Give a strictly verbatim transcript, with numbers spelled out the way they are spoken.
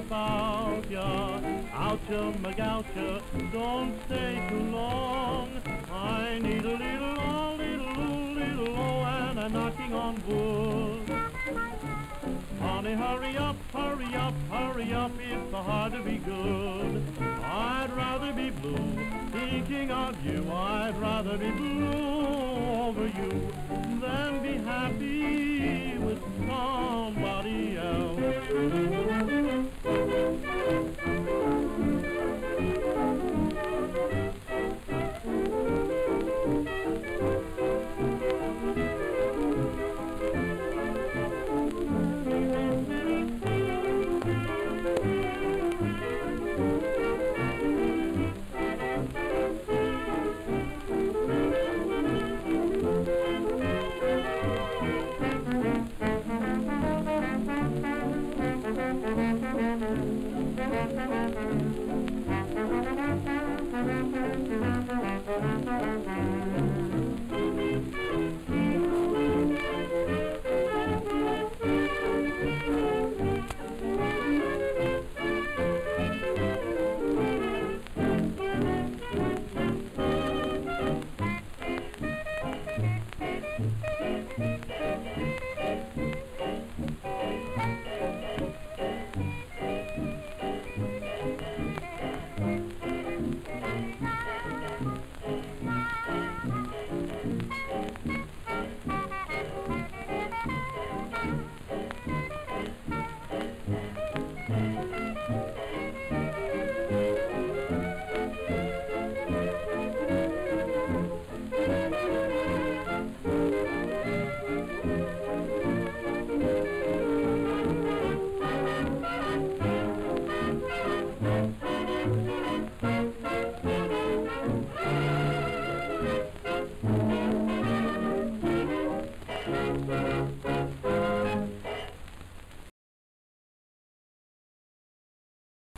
about ya. Oucha, McGoucha, don't stay too long. I need a little, oh, little, little, oh, and a knocking on wood. Honey, hurry up, hurry up, hurry up, it's so hard to be good. I'd rather be blue, thinking of you. I'd rather be blue over you than be happy with somebody else. Thank you.